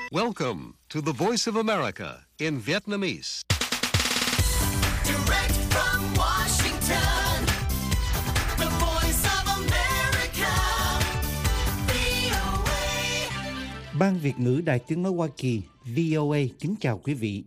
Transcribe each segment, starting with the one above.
Welcome to the Voice of America in Vietnamese. Direct from Washington, the Voice of America, VOA. Ban Việt ngữ Đài Tiếng nói Hoa Kỳ, VOA kính chào quý vị.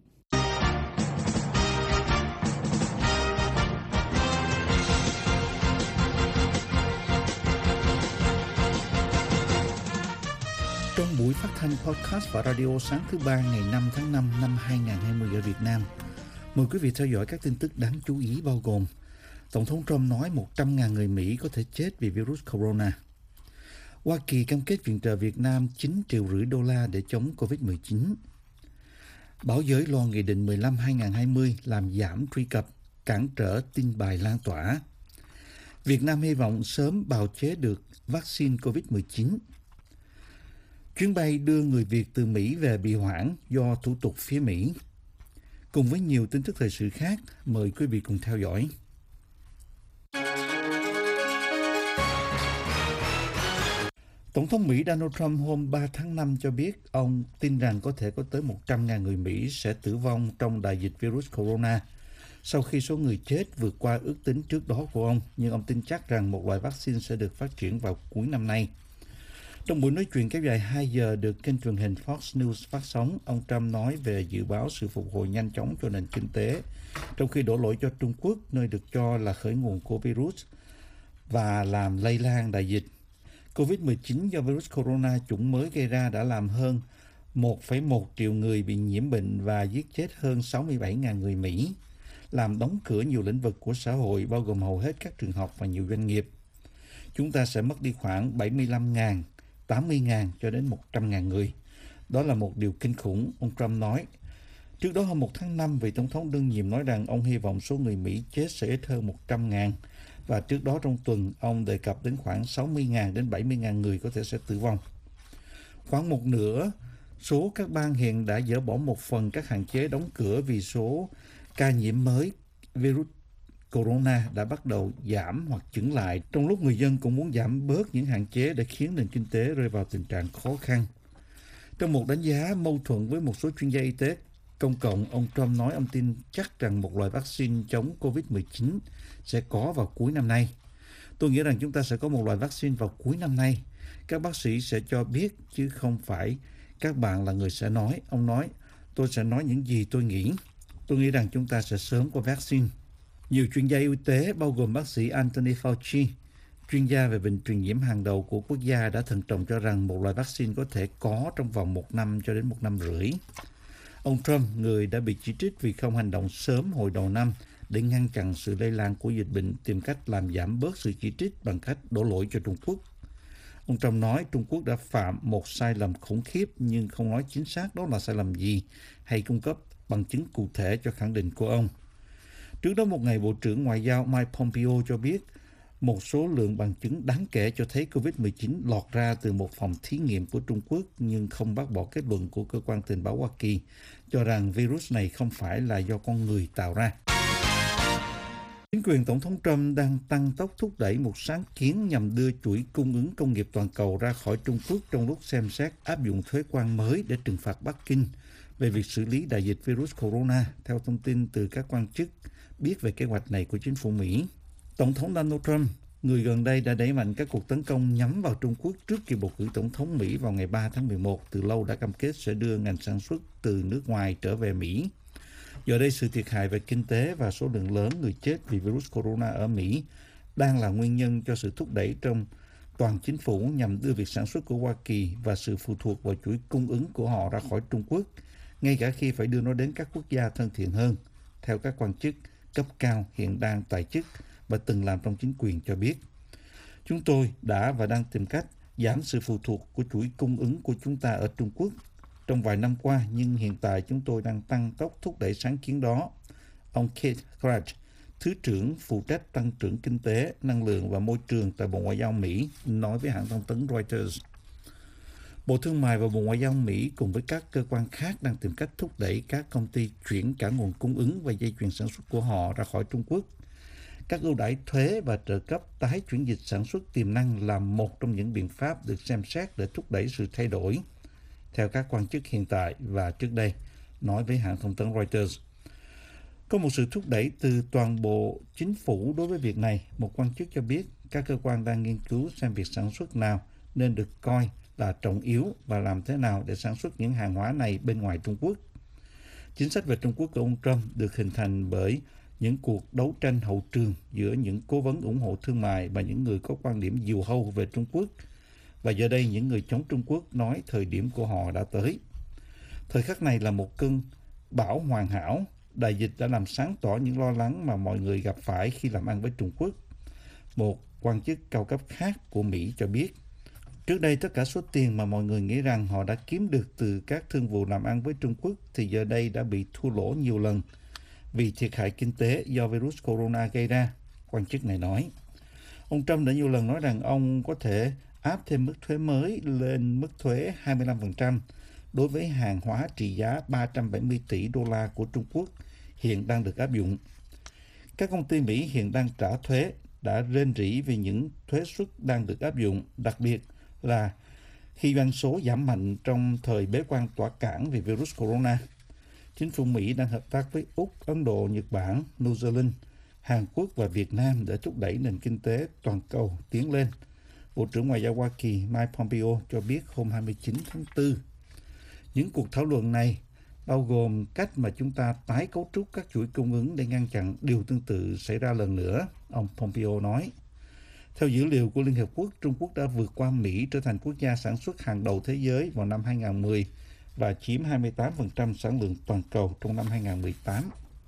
Trong buổi phát thanh podcast và radio sáng thứ Ba ngày 5 tháng 5 năm 2020 ở Việt Nam, mời quý vị theo dõi các tin tức đáng chú ý bao gồm: Tổng thống Trump nói 100.000 người Mỹ có thể chết vì virus corona. Hoa Kỳ cam kết viện trợ Việt Nam 9,5 triệu đô la để chống COVID-19. Báo giới lo Nghị định 15/2020 làm giảm truy cập, cản trở tin bài lan tỏa. Việt Nam hy vọng sớm bào chế được vaccine COVID-19. Chuyến bay đưa người Việt từ Mỹ về bị hoãn do thủ tục phía Mỹ. Cùng với nhiều tin tức thời sự khác, mời quý vị cùng theo dõi. Tổng thống Mỹ Donald Trump hôm 3 tháng 5 cho biết ông tin rằng có thể có tới 100.000 người Mỹ sẽ tử vong trong đại dịch virus corona sau khi số người chết vượt qua ước tính trước đó của ông, nhưng ông tin chắc rằng một loại vaccine sẽ được phát triển vào cuối năm nay. Trong buổi nói chuyện kéo dài 2 giờ được kênh truyền hình Fox News phát sóng, ông Trump nói về dự báo sự phục hồi nhanh chóng cho nền kinh tế, trong khi đổ lỗi cho Trung Quốc, nơi được cho là khởi nguồn của virus và làm lây lan đại dịch. COVID-19 do virus corona chủng mới gây ra đã làm hơn 1,1 triệu người bị nhiễm bệnh và giết chết hơn 67.000 người Mỹ, làm đóng cửa nhiều lĩnh vực của xã hội, bao gồm hầu hết các trường học và nhiều doanh nghiệp. Chúng ta sẽ mất đi khoảng 75.000, 80.000 cho đến 100.000 người. Đó là một điều kinh khủng, ông Trump nói. Trước đó hôm 1 tháng 5, vị Tổng thống đương nhiệm nói rằng ông hy vọng số người Mỹ chết sẽ ít hơn 100.000. Và trước đó trong tuần, ông đề cập đến khoảng 60.000 đến 70.000 người có thể sẽ tử vong. Khoảng một nửa số các bang hiện đã dỡ bỏ một phần các hạn chế đóng cửa vì số ca nhiễm mới virus corona đã bắt đầu giảm hoặc chững lại, trong lúc người dân cũng muốn giảm bớt những hạn chế để khiến nền kinh tế rơi vào tình trạng khó khăn. Trong một đánh giá mâu thuẫn với một số chuyên gia y tế công cộng, ông Trump nói ông tin chắc rằng một loại vaccine chống COVID-19 sẽ có vào cuối năm nay. Tôi nghĩ rằng chúng ta sẽ có một loại vaccine vào cuối năm nay. Các bác sĩ sẽ cho biết chứ không phải các bạn là người sẽ nói. Ông nói, tôi sẽ nói những gì tôi nghĩ. Tôi nghĩ rằng chúng ta sẽ sớm có vaccine. Nhiều chuyên gia y tế, bao gồm bác sĩ Anthony Fauci, chuyên gia về bệnh truyền nhiễm hàng đầu của quốc gia, đã thận trọng cho rằng một loại vaccine có thể có trong vòng 1 năm cho đến 1 năm rưỡi. Ông Trump, người đã bị chỉ trích vì không hành động sớm hồi đầu năm để ngăn chặn sự lây lan của dịch bệnh, tìm cách làm giảm bớt sự chỉ trích bằng cách đổ lỗi cho Trung Quốc. Ông Trump nói Trung Quốc đã phạm một sai lầm khủng khiếp nhưng không nói chính xác đó là sai lầm gì hay cung cấp bằng chứng cụ thể cho khẳng định của ông. Trước đó một ngày, Bộ trưởng Ngoại giao Mike Pompeo cho biết một số lượng bằng chứng đáng kể cho thấy COVID-19 lọt ra từ một phòng thí nghiệm của Trung Quốc, nhưng không bác bỏ kết luận của cơ quan tình báo Hoa Kỳ cho rằng virus này không phải là do con người tạo ra. Chính quyền Tổng thống Trump đang tăng tốc thúc đẩy một sáng kiến nhằm đưa chuỗi cung ứng công nghiệp toàn cầu ra khỏi Trung Quốc trong lúc xem xét áp dụng thuế quan mới để trừng phạt Bắc Kinh về việc xử lý đại dịch virus corona, theo thông tin từ các quan chức biết về kế hoạch này của chính phủ Mỹ. Tổng thống Donald Trump, người gần đây đã đẩy mạnh các cuộc tấn công nhắm vào Trung Quốc trước kỳ bầu cử tổng thống Mỹ vào ngày 3 tháng 11, từ lâu đã cam kết sẽ đưa ngành sản xuất từ nước ngoài trở về Mỹ. Giờ đây, sự thiệt hại về kinh tế và số lượng lớn người chết vì virus corona ở Mỹ đang là nguyên nhân cho sự thúc đẩy trong toàn chính phủ nhằm đưa việc sản xuất của Hoa Kỳ và sự phụ thuộc vào chuỗi cung ứng của họ ra khỏi Trung Quốc, ngay cả khi phải đưa nó đến các quốc gia thân thiện hơn, theo các quan chức cấp cao hiện đang tại chức và từng làm trong chính quyền cho biết. Chúng tôi đã và đang tìm cách giảm sự phụ thuộc của chuỗi cung ứng của chúng ta ở Trung Quốc trong vài năm qua, nhưng hiện tại chúng tôi đang tăng tốc thúc đẩy sáng kiến đó. Ông Keith Krach, Thứ trưởng phụ trách tăng trưởng kinh tế, năng lượng và môi trường tại Bộ Ngoại giao Mỹ, nói với hãng thông tấn Reuters. Bộ Thương mại và Bộ Ngoại giao Mỹ cùng với các cơ quan khác đang tìm cách thúc đẩy các công ty chuyển cả nguồn cung ứng và dây chuyền sản xuất của họ ra khỏi Trung Quốc. Các ưu đãi thuế và trợ cấp tái chuyển dịch sản xuất tiềm năng là một trong những biện pháp được xem xét để thúc đẩy sự thay đổi. theo các quan chức hiện tại và trước đây, nói với hãng thông tấn Reuters. Có một sự thúc đẩy từ toàn bộ chính phủ đối với việc này. Một quan chức cho biết các cơ quan đang nghiên cứu xem việc sản xuất nào nên được coi là trọng yếu và làm thế nào để sản xuất những hàng hóa này bên ngoài Trung Quốc. Chính sách về Trung Quốc của ông Trump được hình thành bởi những cuộc đấu tranh hậu trường giữa những cố vấn ủng hộ thương mại và những người có quan điểm diều hâu về Trung Quốc. Và giờ đây những người chống Trung Quốc nói thời điểm của họ đã tới. Thời khắc này là một cơn bão hoàn hảo. Đại dịch đã làm sáng tỏ những lo lắng mà mọi người gặp phải khi làm ăn với Trung Quốc. Một quan chức cao cấp khác của Mỹ cho biết, trước đây tất cả số tiền mà mọi người nghĩ rằng họ đã kiếm được từ các thương vụ làm ăn với Trung Quốc thì giờ đây đã bị thua lỗ nhiều lần vì thiệt hại kinh tế do virus corona gây ra, quan chức này nói. Ông Trump đã nhiều lần nói rằng ông có thể áp thêm mức thuế mới lên mức thuế 25% đối với hàng hóa trị giá 370 tỷ đô la của Trung Quốc hiện đang được áp dụng. Các công ty Mỹ hiện đang trả thuế đã rên rỉ vì những thuế suất đang được áp dụng, đặc biệt là khi doanh số giảm mạnh trong thời bế quan tỏa cảng vì virus corona. Chính phủ Mỹ đang hợp tác với Úc, Ấn Độ, Nhật Bản, New Zealand, Hàn Quốc và Việt Nam để thúc đẩy nền kinh tế toàn cầu tiến lên. Bộ trưởng Ngoại giao Hoa Kỳ Mike Pompeo cho biết hôm 29 tháng 4. Những cuộc thảo luận này bao gồm cách mà chúng ta tái cấu trúc các chuỗi cung ứng để ngăn chặn điều tương tự xảy ra lần nữa, ông Pompeo nói. Theo dữ liệu của Liên Hợp Quốc, Trung Quốc đã vượt qua Mỹ trở thành quốc gia sản xuất hàng đầu thế giới vào năm 2010 và chiếm 28% sản lượng toàn cầu trong năm 2018.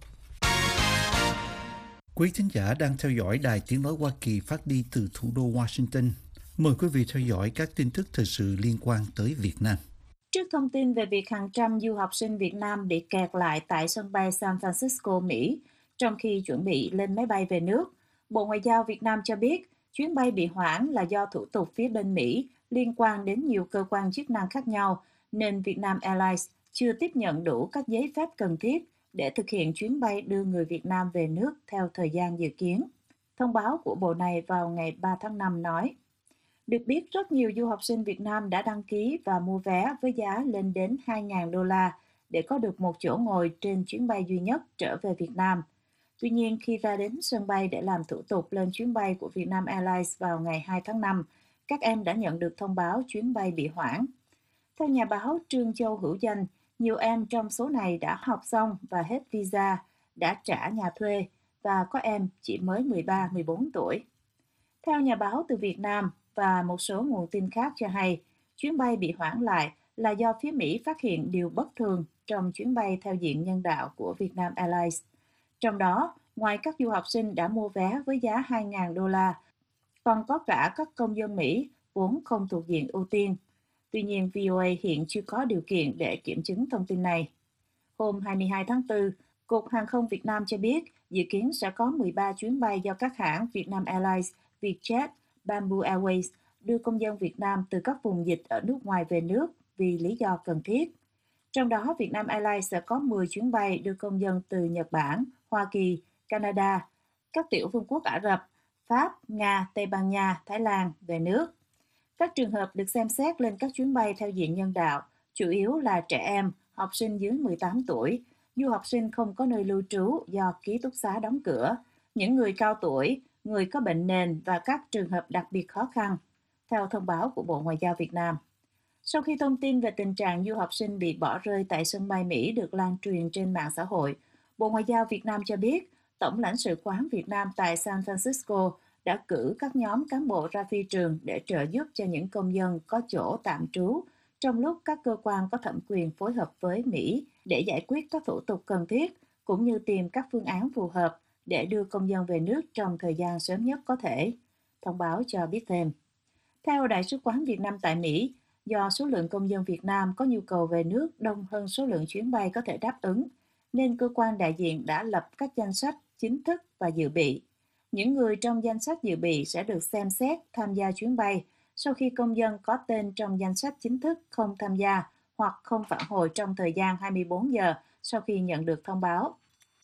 Quý thính giả đang theo dõi Đài Tiếng Nói Hoa Kỳ phát đi từ thủ đô Washington. Mời quý vị theo dõi các tin tức thời sự liên quan tới Việt Nam. Trước thông tin về việc hàng trăm du học sinh Việt Nam bị kẹt lại tại sân bay San Francisco, Mỹ, trong khi chuẩn bị lên máy bay về nước, Bộ Ngoại giao Việt Nam cho biết chuyến bay bị hoãn là do thủ tục phía bên Mỹ liên quan đến nhiều cơ quan chức năng khác nhau, nên Vietnam Airlines chưa tiếp nhận đủ các giấy phép cần thiết để thực hiện chuyến bay đưa người Việt Nam về nước theo thời gian dự kiến. Thông báo của Bộ này vào ngày 3 tháng 5 nói, được biết rất nhiều du học sinh Việt Nam đã đăng ký và mua vé với giá lên đến 2.000 đô la để có được một chỗ ngồi trên chuyến bay duy nhất trở về Việt Nam. Tuy nhiên, khi ra đến sân bay để làm thủ tục lên chuyến bay của Vietnam Airlines vào ngày 2 tháng 5, các em đã nhận được thông báo chuyến bay bị hoãn. Theo nhà báo Trương Châu Hữu Danh, nhiều em trong số này đã học xong và hết visa, đã trả nhà thuê và có em chỉ mới 13-14 tuổi. Theo nhà báo từ Việt Nam và một số nguồn tin khác cho hay, chuyến bay bị hoãn lại là do phía Mỹ phát hiện điều bất thường trong chuyến bay theo diện nhân đạo của Vietnam Airlines. Trong đó, ngoài các du học sinh đã mua vé với giá 2.000 đô la, còn có cả các công dân Mỹ vốn không thuộc diện ưu tiên. Tuy nhiên, VOA hiện chưa có điều kiện để kiểm chứng thông tin này. Hôm 22 tháng 4, Cục Hàng không Việt Nam cho biết dự kiến sẽ có 13 chuyến bay do các hãng Vietnam Airlines, Vietjet, Bamboo Airways đưa công dân Việt Nam từ các vùng dịch ở nước ngoài về nước vì lý do cần thiết. Trong đó, Vietnam Airlines sẽ có 10 chuyến bay đưa công dân từ Nhật Bản, Hoa Kỳ, Canada, các tiểu vương quốc Ả Rập, Pháp, Nga, Tây Ban Nha, Thái Lan về nước. Các trường hợp được xem xét lên các chuyến bay theo diện nhân đạo chủ yếu là trẻ em, học sinh dưới 18 tuổi, du học sinh không có nơi lưu trú do ký túc xá đóng cửa, những người cao tuổi, người có bệnh nền và các trường hợp đặc biệt khó khăn, theo thông báo của Bộ Ngoại giao Việt Nam. Sau khi thông tin về tình trạng du học sinh bị bỏ rơi tại sân bay Mỹ được lan truyền trên mạng xã hội, Bộ Ngoại giao Việt Nam cho biết Tổng lãnh sự quán Việt Nam tại San Francisco đã cử các nhóm cán bộ ra phi trường để trợ giúp cho những công dân có chỗ tạm trú trong lúc các cơ quan có thẩm quyền phối hợp với Mỹ để giải quyết các thủ tục cần thiết, cũng như tìm các phương án phù hợp để đưa công dân về nước trong thời gian sớm nhất có thể. Thông báo cho biết thêm. Theo Đại sứ quán Việt Nam tại Mỹ, do số lượng công dân Việt Nam có nhu cầu về nước đông hơn số lượng chuyến bay có thể đáp ứng, nên cơ quan đại diện đã lập các danh sách chính thức và dự bị. Những người trong danh sách dự bị sẽ được xem xét tham gia chuyến bay sau khi công dân có tên trong danh sách chính thức không tham gia hoặc không phản hồi trong thời gian 24 giờ sau khi nhận được thông báo.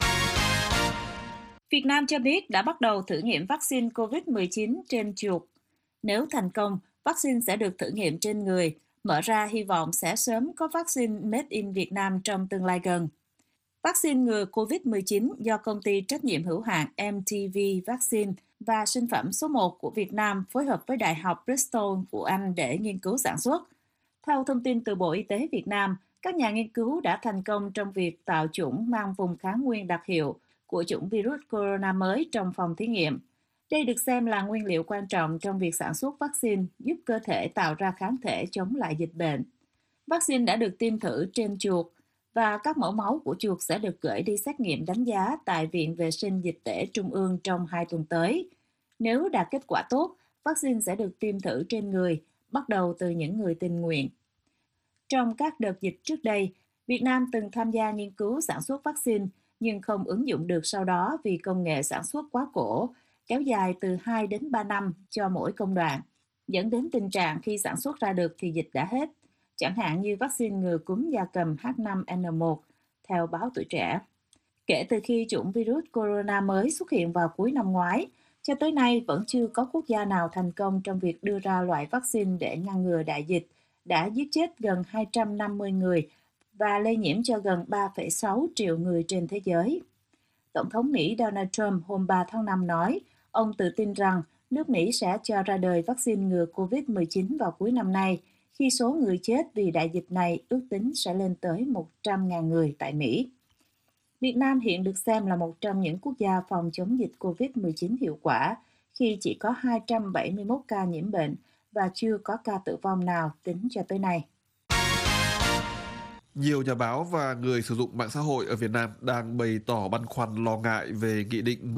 Việt Nam cho biết đã bắt đầu thử nghiệm vaccine COVID-19 trên chuột. Nếu thành công, vaccine sẽ được thử nghiệm trên người mở ra hy vọng sẽ sớm có vaccine made in Việt Nam trong tương lai gần. Vaccine ngừa COVID-19 do công ty trách nhiệm hữu hạn MTV Vaccine và sinh phẩm số 1 của Việt Nam phối hợp với Đại học Bristol của Anh để nghiên cứu sản xuất. Theo thông tin từ Bộ Y tế Việt Nam, các nhà nghiên cứu đã thành công trong việc tạo chủng mang vùng kháng nguyên đặc hiệu của chủng virus corona mới trong phòng thí nghiệm. Đây được xem là nguyên liệu quan trọng trong việc sản xuất vaccine giúp cơ thể tạo ra kháng thể chống lại dịch bệnh. Vaccine đã được tiêm thử trên chuột và các mẫu máu của chuột sẽ được gửi đi xét nghiệm đánh giá tại Viện Vệ sinh Dịch tễ Trung ương trong 2 tuần tới. Nếu đạt kết quả tốt, vaccine sẽ được tiêm thử trên người, bắt đầu từ những người tình nguyện. Trong các đợt dịch trước đây, Việt Nam từng tham gia nghiên cứu sản xuất vaccine nhưng không ứng dụng được sau đó vì công nghệ sản xuất quá cổ, kéo dài từ 2 đến 3 năm cho mỗi công đoạn, dẫn đến tình trạng khi sản xuất ra được thì dịch đã hết, chẳng hạn như vaccine ngừa cúm gia cầm H5N1, theo báo Tuổi Trẻ. Kể từ khi chủng virus corona mới xuất hiện vào cuối năm ngoái, cho tới nay vẫn chưa có quốc gia nào thành công trong việc đưa ra loại vaccine để ngăn ngừa đại dịch, đã giết chết gần 250 người và lây nhiễm cho gần 3,6 triệu người trên thế giới. Tổng thống Mỹ Donald Trump hôm 3 tháng 5 nói, ông tự tin rằng nước Mỹ sẽ cho ra đời vaccine ngừa COVID-19 vào cuối năm nay, khi số người chết vì đại dịch này ước tính sẽ lên tới 100.000 người tại Mỹ. Việt Nam hiện được xem là một trong những quốc gia phòng chống dịch COVID-19 hiệu quả, khi chỉ có 271 ca nhiễm bệnh và chưa có ca tử vong nào tính cho tới nay. Nhiều nhà báo và người sử dụng mạng xã hội ở Việt Nam đang bày tỏ băn khoăn lo ngại về Nghị định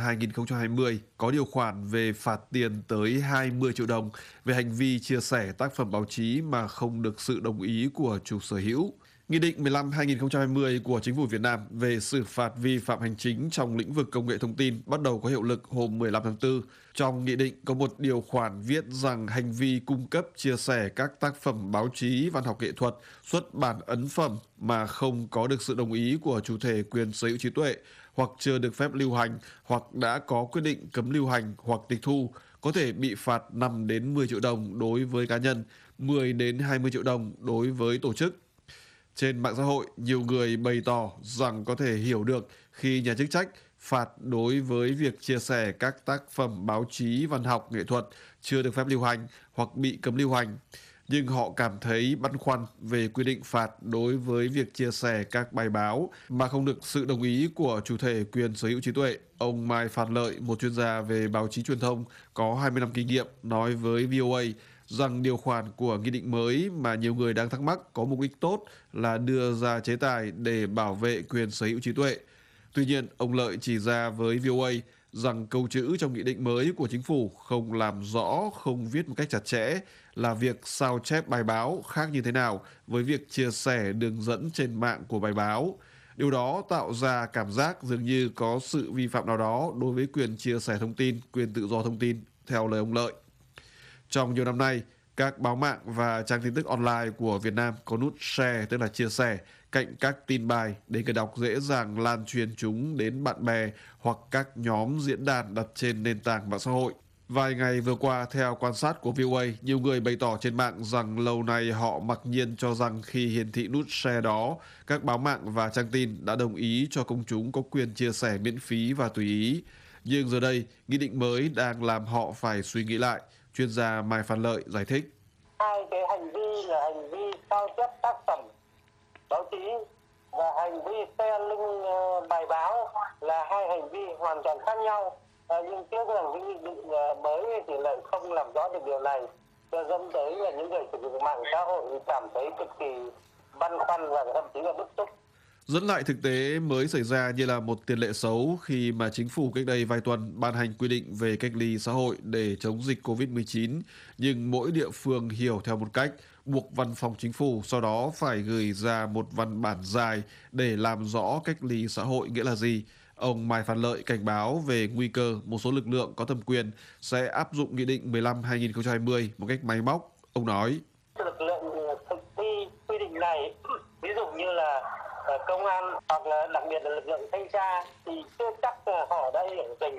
15/2020 có điều khoản về phạt tiền tới 20 triệu đồng về hành vi chia sẻ tác phẩm báo chí mà không được sự đồng ý của chủ sở hữu. Nghị định 15/2020 của Chính phủ Việt Nam về xử phạt vi phạm hành chính trong lĩnh vực công nghệ thông tin bắt đầu có hiệu lực hôm 15 tháng 4. Trong nghị định có một điều khoản viết rằng hành vi cung cấp chia sẻ các tác phẩm báo chí, văn học nghệ thuật, xuất bản ấn phẩm mà không có được sự đồng ý của chủ thể quyền sở hữu trí tuệ, hoặc chưa được phép lưu hành, hoặc đã có quyết định cấm lưu hành hoặc tịch thu, có thể bị phạt 5 đến 10 triệu đồng đối với cá nhân, 10 đến 20 triệu đồng đối với tổ chức. Trên mạng xã hội, nhiều người bày tỏ rằng có thể hiểu được khi nhà chức trách phạt đối với việc chia sẻ các tác phẩm báo chí, văn học, nghệ thuật chưa được phép lưu hành hoặc bị cấm lưu hành. Nhưng họ cảm thấy băn khoăn về quy định phạt đối với việc chia sẻ các bài báo mà không được sự đồng ý của chủ thể quyền sở hữu trí tuệ. Ông Mai Phan Lợi, một chuyên gia về báo chí truyền thông có 20 năm kinh nghiệm, nói với VOA rằng điều khoản của nghị định mới mà nhiều người đang thắc mắc có mục đích tốt là đưa ra chế tài để bảo vệ quyền sở hữu trí tuệ. Tuy nhiên, ông Lợi chỉ ra với VOA rằng câu chữ trong nghị định mới của chính phủ không làm rõ, không viết một cách chặt chẽ là việc sao chép bài báo khác như thế nào với việc chia sẻ đường dẫn trên mạng của bài báo. Điều đó tạo ra cảm giác dường như có sự vi phạm nào đó đối với quyền chia sẻ thông tin, quyền tự do thông tin, theo lời ông Lợi. Trong nhiều năm nay, các báo mạng và trang tin tức online của Việt Nam có nút share, tức là chia sẻ, cạnh các tin bài để người đọc dễ dàng lan truyền chúng đến bạn bè hoặc các nhóm diễn đàn đặt trên nền tảng mạng xã hội. Vài ngày vừa qua, theo quan sát của VOA, nhiều người bày tỏ trên mạng rằng lâu nay họ mặc nhiên cho rằng khi hiển thị nút share đó, các báo mạng và trang tin đã đồng ý cho công chúng có quyền chia sẻ miễn phí và tùy ý. Nhưng giờ đây, nghị định mới đang làm họ phải suy nghĩ lại. Chuyên gia Mai Phan Lợi giải thích. Hai cái hành vi là hành vi sao chép tác phẩm báo chí và hành vi share link bài báo là hai hành vi hoàn toàn khác nhau. Nhưng tiếc rằng cái nghị định mới thì lại không làm rõ được điều này, dẫn tới là những người sử dụng mạng xã hội cảm thấy cực kỳ băn khoăn và thậm chí là bức xúc. Dẫn lại thực tế mới xảy ra như là một tiền lệ xấu khi mà chính phủ cách đây vài tuần ban hành quy định về cách ly xã hội để chống dịch COVID-19, nhưng mỗi địa phương hiểu theo một cách, buộc văn phòng chính phủ sau đó phải gửi ra một văn bản dài để làm rõ cách ly xã hội nghĩa là gì. Ông Mai Phan Lợi cảnh báo về nguy cơ một số lực lượng có thẩm quyền sẽ áp dụng Nghị định 15/2020 một cách máy móc. Ông nói, lực lượng thực thi quy định này, ví dụ như là công an hoặc là đặc biệt là lực lượng thanh tra thì chưa chắc họ đã hiểu rành rẽ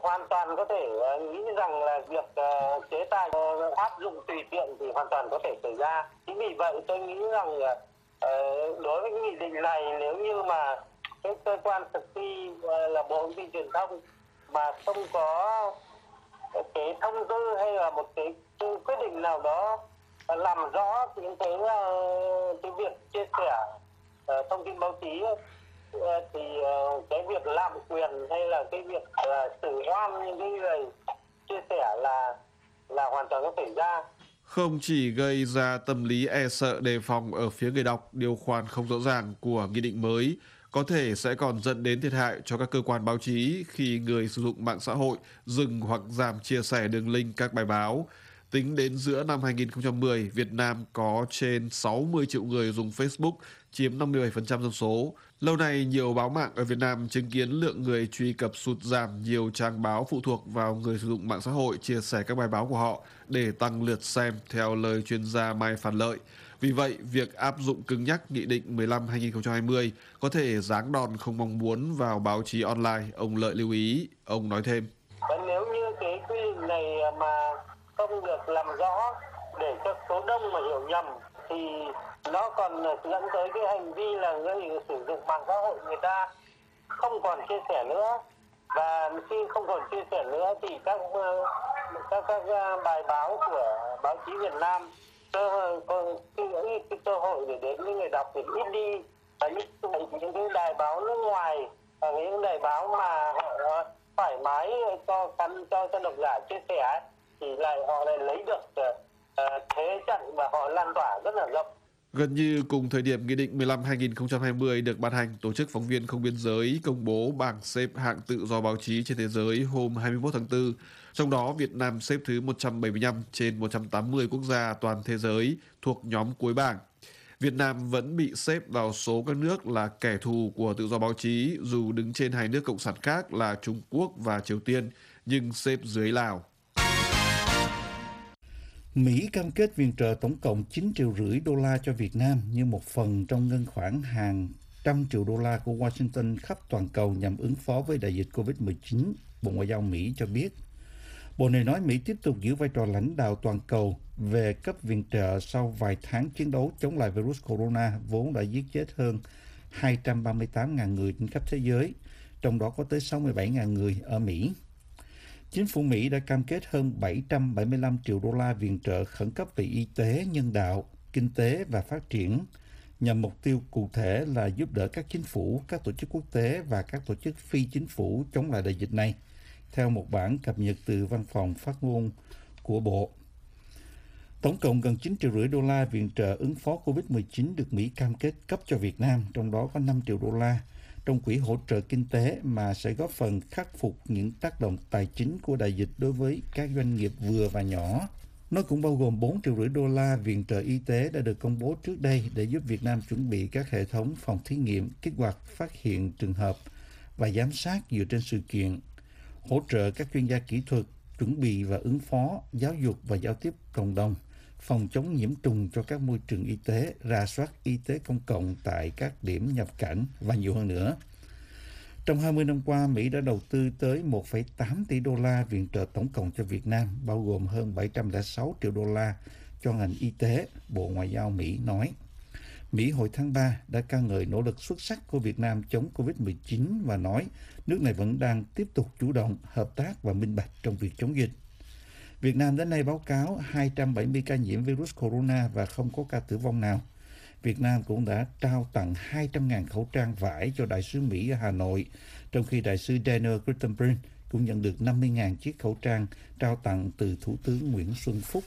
hoàn toàn có thể nghĩ rằng là việc chế tài áp dụng tùy tiện thì hoàn toàn có thể xảy ra. Chính vì vậy tôi nghĩ rằng đối với nghị định này, nếu như mà cái cơ quan thực thi là Bộ Thông tin Truyền thông mà không có cái thông tư hay là một cái quyết định nào đó làm rõ những cái việc chia sẻ thông tin báo chí thì cái việc lạm quyền hay là cái việc xử oan những cái người chia sẻ là hoàn toàn có thể ra. Không chỉ gây ra tâm lý e sợ đề phòng ở phía người đọc, điều khoản không rõ ràng của nghị định mới có thể sẽ còn dẫn đến thiệt hại cho các cơ quan báo chí khi người sử dụng mạng xã hội dừng hoặc giảm chia sẻ đường link các bài báo. Tính đến giữa năm 2010, Việt Nam có trên 60 triệu người dùng Facebook, chiếm 57% dân số. Lâu nay, nhiều báo mạng ở Việt Nam chứng kiến lượng người truy cập sụt giảm, nhiều trang báo phụ thuộc vào người sử dụng mạng xã hội chia sẻ các bài báo của họ để tăng lượt xem, theo lời chuyên gia Mai Phan Lợi. Vì vậy, việc áp dụng cứng nhắc Nghị định 15/2020 có thể giáng đòn không mong muốn vào báo chí online, ông Lợi lưu ý. Ông nói thêm. Nếu như cái quy định này mà không được làm rõ để cho số đông mà hiểu nhầm thì nó còn dẫn tới cái hành vi là người sử dụng mạng xã hội người ta không còn chia sẻ nữa, và khi không còn chia sẻ nữa thì các bài báo của báo chí Việt Nam cái cơ hội để đến với người đọc thì ít đi, và những cái đài báo nước ngoài và những đài báo mà họ thoải mái cho độc giả chia sẻ thì họ lại lấy được thế trận và họ lan tỏa rất là rộng. Gần như cùng thời điểm Nghị định 15/2020 được ban hành, Tổ chức Phóng viên Không Biên giới công bố bảng xếp hạng tự do báo chí trên thế giới hôm 21 tháng 4. Trong đó, Việt Nam xếp thứ 175 trên 180 quốc gia toàn thế giới thuộc nhóm cuối bảng. Việt Nam vẫn bị xếp vào số các nước là kẻ thù của tự do báo chí, dù đứng trên hai nước cộng sản khác là Trung Quốc và Triều Tiên, nhưng xếp dưới Lào. Mỹ cam kết viện trợ tổng cộng 9,5 triệu đô la cho Việt Nam như một phần trong ngân khoản hàng trăm triệu đô la của Washington khắp toàn cầu nhằm ứng phó với đại dịch COVID-19, Bộ Ngoại giao Mỹ cho biết. Bộ này nói Mỹ tiếp tục giữ vai trò lãnh đạo toàn cầu về cấp viện trợ sau vài tháng chiến đấu chống lại virus corona vốn đã giết chết hơn 238.000 người trên khắp thế giới, trong đó có tới 67.000 người ở Mỹ. Chính phủ Mỹ đã cam kết hơn 775 triệu đô la viện trợ khẩn cấp về y tế, nhân đạo, kinh tế và phát triển, nhằm mục tiêu cụ thể là giúp đỡ các chính phủ, các tổ chức quốc tế và các tổ chức phi chính phủ chống lại đại dịch này, theo một bản cập nhật từ văn phòng phát ngôn của Bộ. Tổng cộng gần 9,5 triệu đô la viện trợ ứng phó COVID-19 được Mỹ cam kết cấp cho Việt Nam, trong đó có 5 triệu đô la trong quỹ hỗ trợ kinh tế mà sẽ góp phần khắc phục những tác động tài chính của đại dịch đối với các doanh nghiệp vừa và nhỏ. Nó cũng bao gồm 4,5 triệu đô la viện trợ y tế đã được công bố trước đây để giúp Việt Nam chuẩn bị các hệ thống phòng thí nghiệm, kích hoạt phát hiện trường hợp và giám sát dựa trên sự kiện, hỗ trợ các chuyên gia kỹ thuật, chuẩn bị và ứng phó, giáo dục và giao tiếp cộng đồng, phòng chống nhiễm trùng cho các môi trường y tế, rà soát y tế công cộng tại các điểm nhập cảnh và nhiều hơn nữa. Trong 20 năm qua, Mỹ đã đầu tư tới 1,8 tỷ đô la viện trợ tổng cộng cho Việt Nam, bao gồm hơn 706 triệu đô la cho ngành y tế, Bộ Ngoại giao Mỹ nói. Mỹ hồi tháng 3 đã ca ngợi nỗ lực xuất sắc của Việt Nam chống COVID-19 và nói nước này vẫn đang tiếp tục chủ động, hợp tác và minh bạch trong việc chống dịch. Việt Nam đến nay báo cáo 270 ca nhiễm virus corona và không có ca tử vong nào. Việt Nam cũng đã trao tặng 200.000 khẩu trang vải cho Đại sứ Mỹ ở Hà Nội, trong khi Đại sứ Daniel Crittenbrink cũng nhận được 50.000 chiếc khẩu trang trao tặng từ Thủ tướng Nguyễn Xuân Phúc.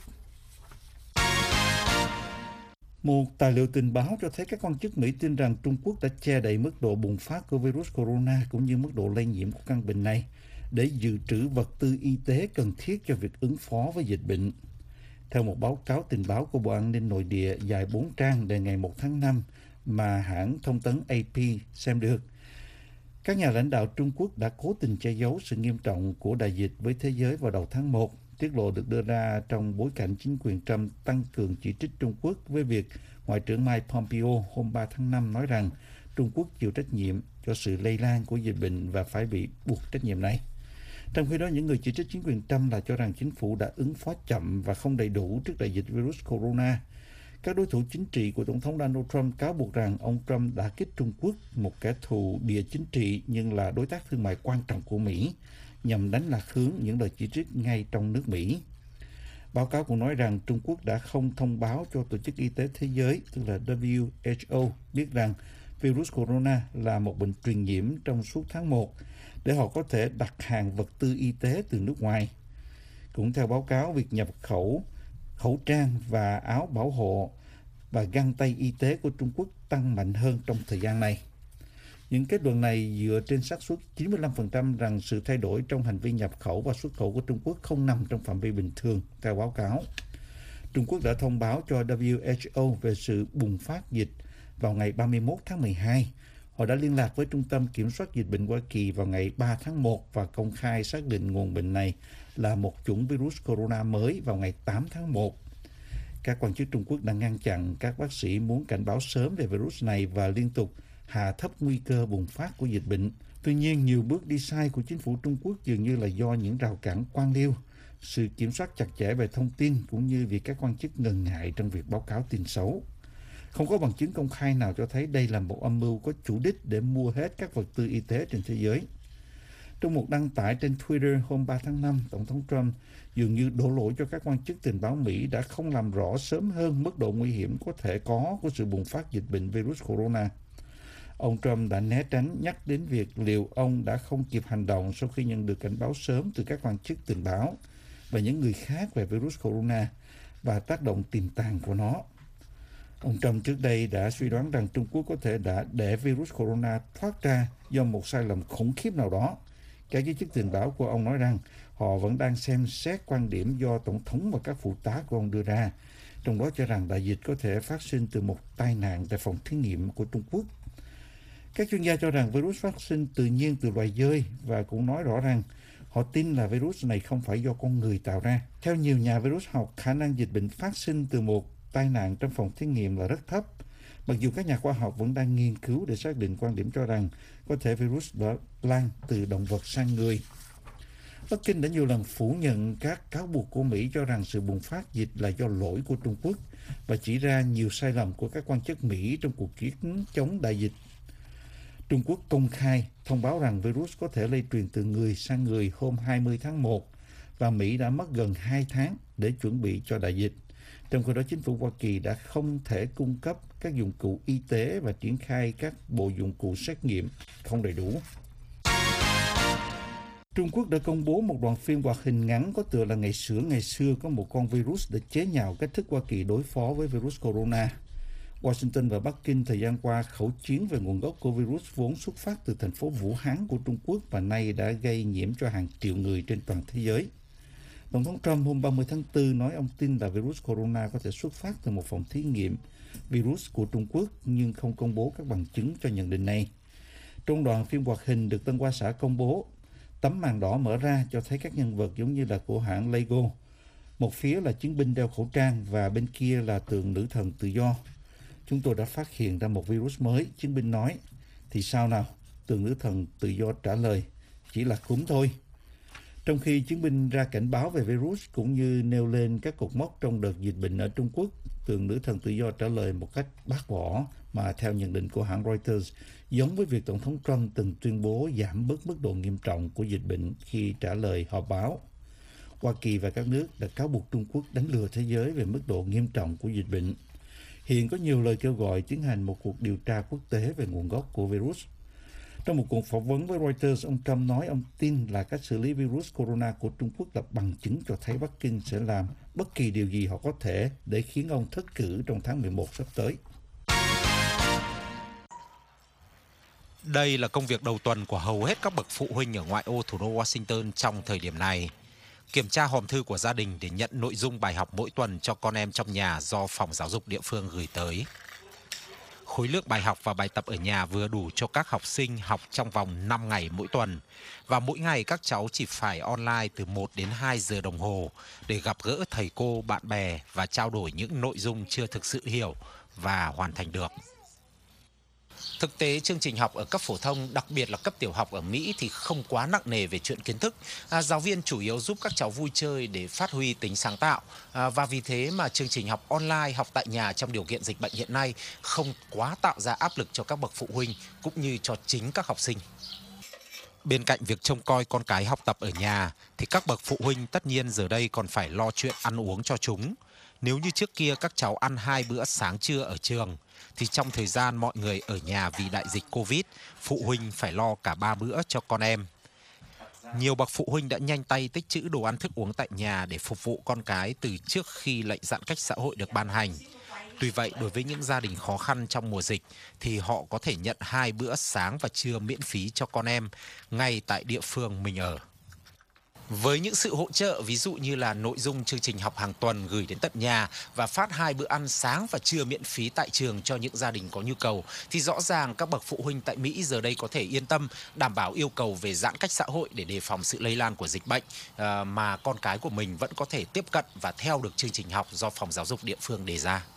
Một tài liệu tình báo cho thấy các quan chức Mỹ tin rằng Trung Quốc đã che đậy mức độ bùng phát của virus corona cũng như mức độ lây nhiễm của căn bệnh này để dự trữ vật tư y tế cần thiết cho việc ứng phó với dịch bệnh. Theo một báo cáo tình báo của Bộ An ninh Nội địa dài 4 trang đề ngày 1 tháng 5 mà hãng thông tấn AP xem được, các nhà lãnh đạo Trung Quốc đã cố tình che giấu sự nghiêm trọng của đại dịch với thế giới vào đầu tháng 1. Tiết lộ được đưa ra trong bối cảnh chính quyền Trump tăng cường chỉ trích Trung Quốc với việc Ngoại trưởng Mike Pompeo hôm 3 tháng 5 nói rằng Trung Quốc chịu trách nhiệm cho sự lây lan của dịch bệnh và phải bị buộc trách nhiệm này. Trong khi đó, những người chỉ trích chính quyền Trump là cho rằng chính phủ đã ứng phó chậm và không đầy đủ trước đại dịch virus corona. Các đối thủ chính trị của Tổng thống Donald Trump cáo buộc rằng ông Trump đã kích Trung Quốc, một kẻ thù địa chính trị nhưng là đối tác thương mại quan trọng của Mỹ, nhằm đánh lạc hướng những lời chỉ trích ngay trong nước Mỹ. Báo cáo cũng nói rằng Trung Quốc đã không thông báo cho Tổ chức Y tế Thế giới, tức là WHO, biết rằng virus corona là một bệnh truyền nhiễm trong suốt tháng 1, để họ có thể đặt hàng vật tư y tế từ nước ngoài. Cũng theo báo cáo, việc nhập khẩu khẩu trang và áo bảo hộ và găng tay y tế của Trung Quốc tăng mạnh hơn trong thời gian này. Những kết luận này dựa trên xác suất 95% rằng sự thay đổi trong hành vi nhập khẩu và xuất khẩu của Trung Quốc không nằm trong phạm vi bình thường, theo báo cáo. Trung Quốc đã thông báo cho WHO về sự bùng phát dịch vào ngày 31 tháng 12. Họ đã liên lạc với Trung tâm Kiểm soát Dịch bệnh Hoa Kỳ vào ngày 3 tháng 1 và công khai xác định nguồn bệnh này là một chủng virus corona mới vào ngày 8 tháng 1. Các quan chức Trung Quốc đã ngăn chặn các bác sĩ muốn cảnh báo sớm về virus này và liên tục hạ thấp nguy cơ bùng phát của dịch bệnh. Tuy nhiên, nhiều bước đi sai của chính phủ Trung Quốc dường như là do những rào cản quan liêu, sự kiểm soát chặt chẽ về thông tin cũng như việc các quan chức ngần ngại trong việc báo cáo tin xấu. Không có bằng chứng công khai nào cho thấy đây là một âm mưu có chủ đích để mua hết các vật tư y tế trên thế giới. Trong một đăng tải trên Twitter hôm 3 tháng 5, Tổng thống Trump dường như đổ lỗi cho các quan chức tình báo Mỹ đã không làm rõ sớm hơn mức độ nguy hiểm có thể có của sự bùng phát dịch bệnh virus corona. Ông Trump đã né tránh nhắc đến việc liệu ông đã không kịp hành động sau khi nhận được cảnh báo sớm từ các quan chức tình báo và những người khác về virus corona và tác động tiềm tàng của nó. Ông Trump trước đây đã suy đoán rằng Trung Quốc có thể đã để virus corona thoát ra do một sai lầm khủng khiếp nào đó. Các giới chức tình báo của ông nói rằng họ vẫn đang xem xét quan điểm do Tổng thống và các phụ tá của ông đưa ra, trong đó cho rằng đại dịch có thể phát sinh từ một tai nạn tại phòng thí nghiệm của Trung Quốc. Các chuyên gia cho rằng virus phát sinh tự nhiên từ loài dơi và cũng nói rõ rằng họ tin là virus này không phải do con người tạo ra. Theo nhiều nhà virus học, khả năng dịch bệnh phát sinh từ một tai nạn trong phòng thí nghiệm là rất thấp, mặc dù các nhà khoa học vẫn đang nghiên cứu để xác định quan điểm cho rằng có thể virus đã lan từ động vật sang người. Bắc Kinh đã nhiều lần phủ nhận các cáo buộc của Mỹ cho rằng sự bùng phát dịch là do lỗi của Trung Quốc và chỉ ra nhiều sai lầm của các quan chức Mỹ trong cuộc chiến chống đại dịch. Trung Quốc công khai thông báo rằng virus có thể lây truyền từ người sang người hôm 20 tháng 1 và Mỹ đã mất gần 2 tháng để chuẩn bị cho đại dịch. Trong khi đó, chính phủ Hoa Kỳ đã không thể cung cấp các dụng cụ y tế và triển khai các bộ dụng cụ xét nghiệm không đầy đủ. Trung Quốc đã công bố một đoạn phim hoạt hình ngắn có tựa là ngày xưa có một con virus để chế nhạo cách thức Hoa Kỳ đối phó với virus corona. Washington và Bắc Kinh thời gian qua khẩu chiến về nguồn gốc của virus vốn xuất phát từ thành phố Vũ Hán của Trung Quốc và nay đã gây nhiễm cho hàng triệu người trên toàn thế giới. Tổng thống Trump hôm 30 tháng 4 nói ông tin là virus corona có thể xuất phát từ một phòng thí nghiệm virus của Trung Quốc nhưng không công bố các bằng chứng cho nhận định này. Trong đoạn phim hoạt hình được Tân Hoa Xã công bố, tấm màn đỏ mở ra cho thấy các nhân vật giống như là của hãng Lego. Một phía là chiến binh đeo khẩu trang và bên kia là tượng nữ thần tự do. Chúng tôi đã phát hiện ra một virus mới, chiến binh nói. Thì sao nào? Tượng nữ thần tự do trả lời. Chỉ là cúm thôi. Trong khi chiến binh ra cảnh báo về virus cũng như nêu lên các cột mốc trong đợt dịch bệnh ở Trung Quốc, tượng nữ thần tự do trả lời một cách bác bỏ mà theo nhận định của hãng Reuters, giống với việc Tổng thống Trump từng tuyên bố giảm bớt mức độ nghiêm trọng của dịch bệnh khi trả lời họp báo. Hoa Kỳ và các nước đã cáo buộc Trung Quốc đánh lừa thế giới về mức độ nghiêm trọng của dịch bệnh. Hiện có nhiều lời kêu gọi tiến hành một cuộc điều tra quốc tế về nguồn gốc của virus. Trong một cuộc phỏng vấn với Reuters, ông Trump nói ông tin là cách xử lý virus corona của Trung Quốc là bằng chứng cho thấy Bắc Kinh sẽ làm bất kỳ điều gì họ có thể để khiến ông thất cử trong tháng 11 sắp tới. Đây là công việc đầu tuần của hầu hết các bậc phụ huynh ở ngoại ô thủ đô Washington trong thời điểm này. Kiểm tra hòm thư của gia đình để nhận nội dung bài học mỗi tuần cho con em trong nhà do phòng giáo dục địa phương gửi tới. Khối lượng bài học và bài tập ở nhà vừa đủ cho các học sinh học trong vòng 5 ngày mỗi tuần. Và mỗi ngày các cháu chỉ phải online từ 1 đến 2 giờ đồng hồ để gặp gỡ thầy cô, bạn bè và trao đổi những nội dung chưa thực sự hiểu và hoàn thành được. Thực tế, chương trình học ở cấp phổ thông, đặc biệt là cấp tiểu học ở Mỹ thì không quá nặng nề về chuyện kiến thức. Giáo viên chủ yếu giúp các cháu vui chơi để phát huy tính sáng tạo. Và vì thế mà chương trình học online, học tại nhà trong điều kiện dịch bệnh hiện nay không quá tạo ra áp lực cho các bậc phụ huynh cũng như cho chính các học sinh. Bên cạnh việc trông coi con cái học tập ở nhà, thì các bậc phụ huynh tất nhiên giờ đây còn phải lo chuyện ăn uống cho chúng. Nếu như trước kia các cháu ăn 2 bữa sáng trưa ở trường, thì trong thời gian mọi người ở nhà vì đại dịch Covid, phụ huynh phải lo cả 3 bữa cho con em. Nhiều bậc phụ huynh đã nhanh tay tích trữ đồ ăn thức uống tại nhà để phục vụ con cái từ trước khi lệnh giãn cách xã hội được ban hành. Tuy vậy, đối với những gia đình khó khăn trong mùa dịch, thì họ có thể nhận 2 bữa sáng và trưa miễn phí cho con em ngay tại địa phương mình ở. Với những sự hỗ trợ ví dụ như là nội dung chương trình học hàng tuần gửi đến tận nhà và phát 2 bữa ăn sáng và trưa miễn phí tại trường cho những gia đình có nhu cầu, thì rõ ràng các bậc phụ huynh tại Mỹ giờ đây có thể yên tâm đảm bảo yêu cầu về giãn cách xã hội để đề phòng sự lây lan của dịch bệnh, mà con cái của mình vẫn có thể tiếp cận và theo được chương trình học do phòng giáo dục địa phương đề ra.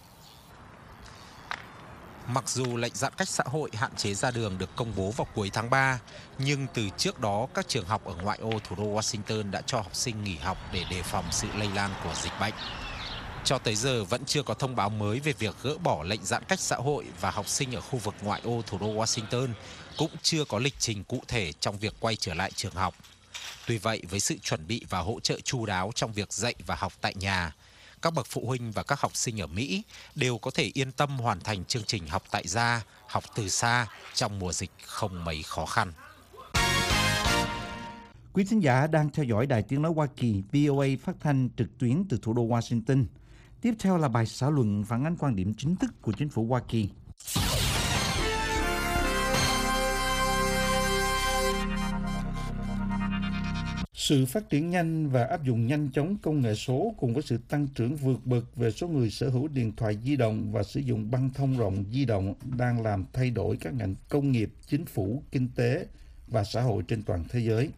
Mặc dù lệnh giãn cách xã hội hạn chế ra đường được công bố vào cuối tháng 3, nhưng từ trước đó các trường học ở ngoại ô thủ đô Washington đã cho học sinh nghỉ học để đề phòng sự lây lan của dịch bệnh. Cho tới giờ vẫn chưa có thông báo mới về việc gỡ bỏ lệnh giãn cách xã hội và học sinh ở khu vực ngoại ô thủ đô Washington cũng chưa có lịch trình cụ thể trong việc quay trở lại trường học. Tuy vậy, với sự chuẩn bị và hỗ trợ chu đáo trong việc dạy và học tại nhà, các bậc phụ huynh và các học sinh ở Mỹ đều có thể yên tâm hoàn thành chương trình học tại gia, học từ xa trong mùa dịch không mấy khó khăn. Quý thính giả đang theo dõi Đài Tiếng Nói Hoa Kỳ VOA phát thanh trực tuyến từ thủ đô Washington. Tiếp theo là bài xã luận phản ánh quan điểm chính thức của chính phủ Hoa Kỳ. Sự phát triển nhanh và áp dụng nhanh chóng công nghệ số cùng với sự tăng trưởng vượt bậc về số người sở hữu điện thoại di động và sử dụng băng thông rộng di động đang làm thay đổi các ngành công nghiệp, chính phủ, kinh tế và xã hội trên toàn thế giới.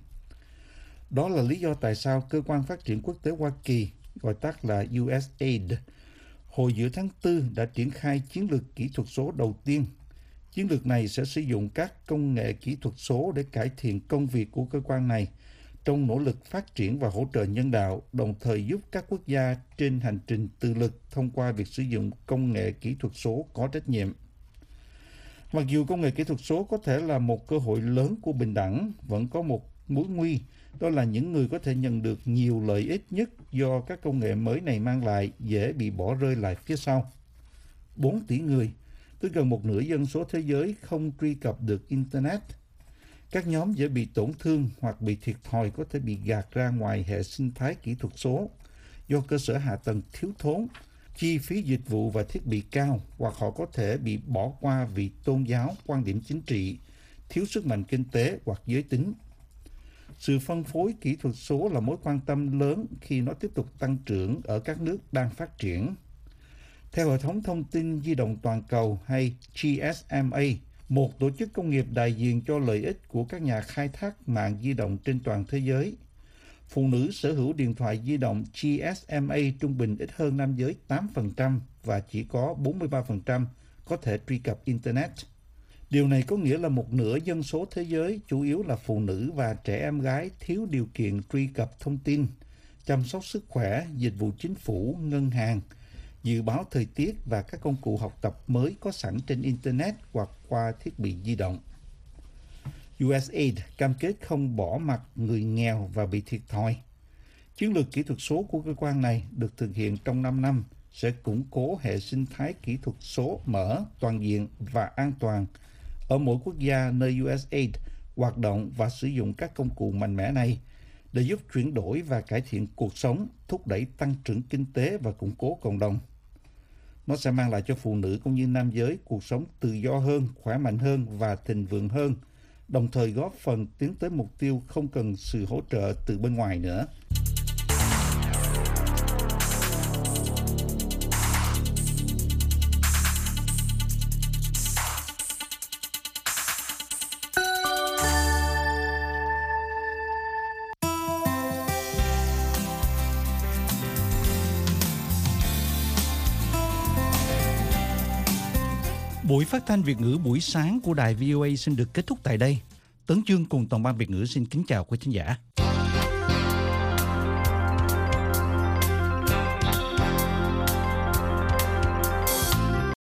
Đó là lý do tại sao Cơ quan Phát triển Quốc tế Hoa Kỳ, gọi tắt là USAID, hồi giữa tháng 4 đã triển khai chiến lược kỹ thuật số đầu tiên. Chiến lược này sẽ sử dụng các công nghệ kỹ thuật số để cải thiện công việc của cơ quan này trong nỗ lực phát triển và hỗ trợ nhân đạo, đồng thời giúp các quốc gia trên hành trình tự lực thông qua việc sử dụng công nghệ kỹ thuật số có trách nhiệm. Mặc dù công nghệ kỹ thuật số có thể là một cơ hội lớn của bình đẳng, vẫn có một mối nguy, đó là những người có thể nhận được nhiều lợi ích nhất do các công nghệ mới này mang lại dễ bị bỏ rơi lại phía sau. 4 tỷ người, tức gần một nửa dân số thế giới không truy cập được Internet. Các nhóm dễ bị tổn thương hoặc bị thiệt thòi có thể bị gạt ra ngoài hệ sinh thái kỹ thuật số do cơ sở hạ tầng thiếu thốn, chi phí dịch vụ và thiết bị cao, hoặc họ có thể bị bỏ qua vì tôn giáo, quan điểm chính trị, thiếu sức mạnh kinh tế hoặc giới tính. Sự phân phối kỹ thuật số là mối quan tâm lớn khi nó tiếp tục tăng trưởng ở các nước đang phát triển. Theo hệ thống thông tin di động toàn cầu hay GSMA, một tổ chức công nghiệp đại diện cho lợi ích của các nhà khai thác mạng di động trên toàn thế giới, phụ nữ sở hữu điện thoại di động GSMA trung bình ít hơn nam giới 8% và chỉ có 43% có thể truy cập Internet. Điều này có nghĩa là một nửa dân số thế giới, chủ yếu là phụ nữ và trẻ em gái, thiếu điều kiện truy cập thông tin, chăm sóc sức khỏe, dịch vụ chính phủ, ngân hàng, dự báo thời tiết và các công cụ học tập mới có sẵn trên Internet hoặc qua thiết bị di động. USAID cam kết không bỏ mặc người nghèo và bị thiệt thòi. Chiến lược kỹ thuật số của cơ quan này được thực hiện trong 5 năm, sẽ củng cố hệ sinh thái kỹ thuật số mở, toàn diện và an toàn ở mỗi quốc gia nơi USAID hoạt động và sử dụng các công cụ mạnh mẽ này để giúp chuyển đổi và cải thiện cuộc sống, thúc đẩy tăng trưởng kinh tế và củng cố cộng đồng. Nó sẽ mang lại cho phụ nữ cũng như nam giới cuộc sống tự do hơn, khỏe mạnh hơn và thịnh vượng hơn, đồng thời góp phần tiến tới mục tiêu không cần sự hỗ trợ từ bên ngoài nữa. Buổi phát thanh Việt ngữ buổi sáng của đài VOA xin được kết thúc tại đây. Tấn Chương cùng toàn ban Việt ngữ xin kính chào quý khán giả.